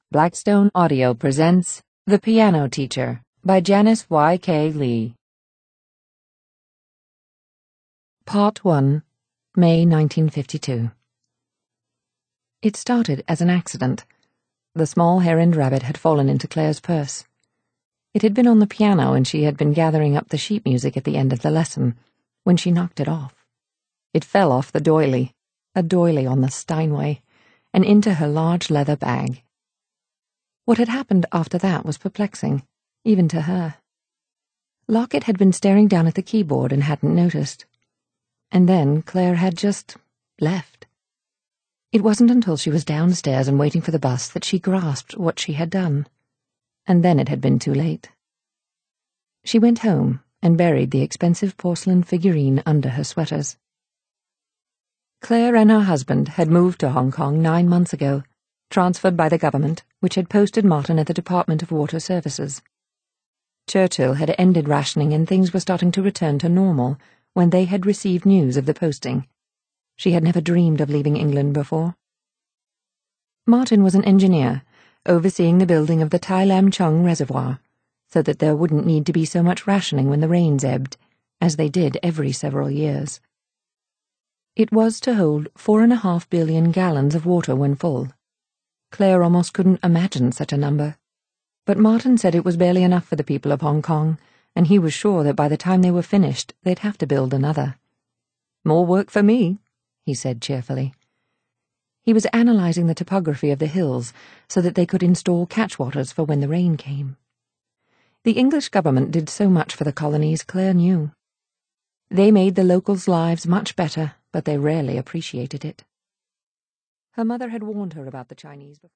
Blackstone Audio presents The Piano Teacher by Janice Y.K. Lee. Part 1, May 1952. It started as an accident. The small herring rabbit had fallen into Claire's purse. It had been on the piano and she had been gathering up the sheet music at the end of the lesson when she knocked it off. It fell off the doily, a doily on the Steinway, and into her large leather bag. What had happened after that was perplexing, even to her. Lockett had been staring down at the keyboard and hadn't noticed. And then Claire had just left. It wasn't until she was downstairs and waiting for the bus that she grasped what she had done. And then it had been too late. She went home and buried the expensive porcelain figurine under her sweaters. Claire and her husband had moved to Hong Kong 9 months ago, transferred by the government, which had posted Martin at the Department of Water Services. Churchill had ended rationing and things were starting to return to normal when they had received news of the posting. She had never dreamed of leaving England before. Martin was an engineer, overseeing the building of the Tai Lam Chung Reservoir, so that there wouldn't need to be so much rationing when the rains ebbed, as they did every several years. It was to hold 4.5 billion gallons of water when full. Claire almost couldn't imagine such a number. But Martin said it was barely enough for the people of Hong Kong, and he was sure that by the time they were finished, they'd have to build another. "More work for me," he said cheerfully. He was analyzing the topography of the hills so that they could install catchwaters for when the rain came. The English government did so much for the colonies, Claire knew. They made the locals' lives much better, but they rarely appreciated it. Her mother had warned her about the Chinese before.